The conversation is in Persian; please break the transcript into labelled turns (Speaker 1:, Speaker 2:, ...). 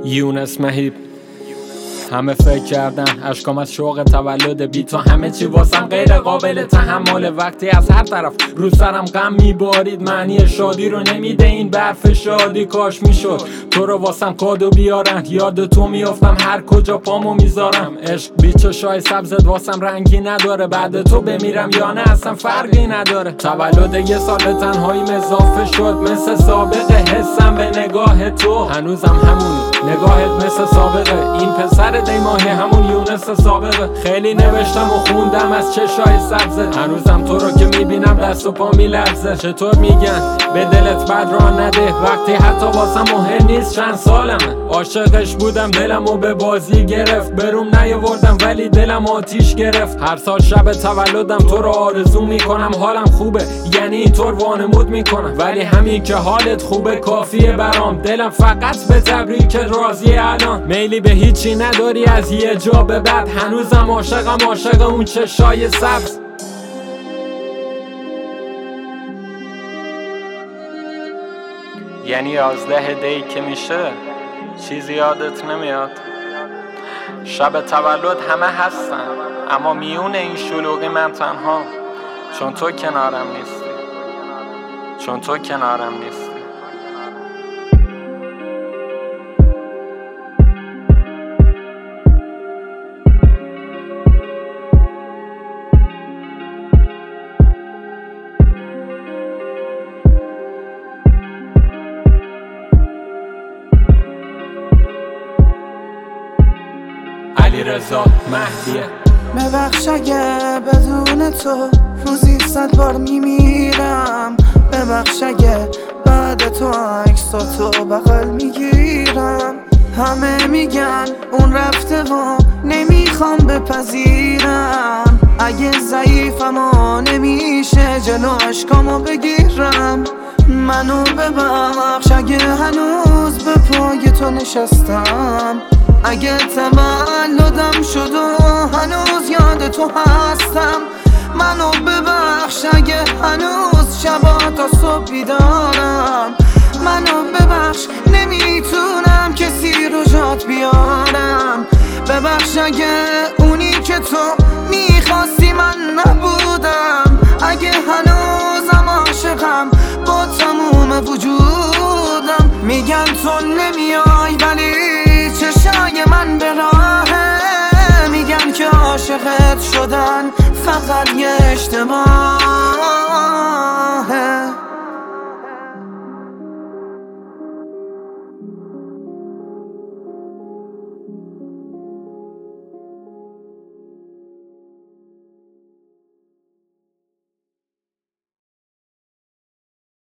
Speaker 1: یونس مهیب. همه فکر کردن اشکام از شوق تولد بی تو همه چی واسم غیر قابل تحمل. وقتی از هر طرف رو سرم غم میبارید، معنی شادی رو نمیده این برف شادی. کاش میشد تو رو واسم کادو بیارن، یاد تو میافتم هر کجا پامو میذارم. عشق بی چشای سبزت واسم رنگی نداره، بعد تو بمیرم یا نه اصلا فرقی نداره. تولد یه سال به تنهاییم اضافه شد، مثل سابقه حسم به نگاه تو هنوزم همونی، نگاهت مثل سابقه. این پسر دیماهی همون یونس سابقه. خیلی نوشتم و خوندم از چشای سبزه، هنوزم تو رو که میبینم دست و پا میلرزه. چطور میگن به دلت بد را نده وقتی حتی واسم مهم نیست چند سالمه. عاشقش بودم دلمو به بازی گرفت، بروم نیاوردم ولی دلم آتیش گرفت. هر سال شب تولدم تو رو آرزو میکنم، حالم خوبه یعنی اینطور وانمود میکنم، ولی همین که حالت خوبه کافیه برام. دلم فقط به تبریک راضیه الان، میلی به هیچی نداری از یه جا به بعد. هنوزم عاشق اون چشای سبز. یعنی 11 دی که میشه چیزی یادت نمیاد. شب تولد همه هستن اما میون این شلوغی من تنها، چون تو کنارم نیستی، چون تو کنارم نیستی. علیرضا مهدیه.
Speaker 2: ببخش اگه بدون تو روزی 100 بار میمیرم، ببخش اگه بعد تو عکساتو بغل میگیرم. همه میگن اون رفته و نمیخوام بپذیرم، اگه ضعیفم و نمیشه جلو اشکامو بگیرم. منو ببخش اگه هنوز به پای تو نشستم، اگه تولدم شد و هنوز یاد تو هستم. منو ببخش اگه هنوز شبا تا صبح بیدارم. منو ببخش نمیتونم کسی رو جات بیارم. ببخش اگه اونی که تو میخواستی من نبودم، اگه هنوزم عاشقم با تموم وجودم. میگن تو نمیای ولی چشای من به راهه، میگن که عاشقت شدن فقط یه اشتباه.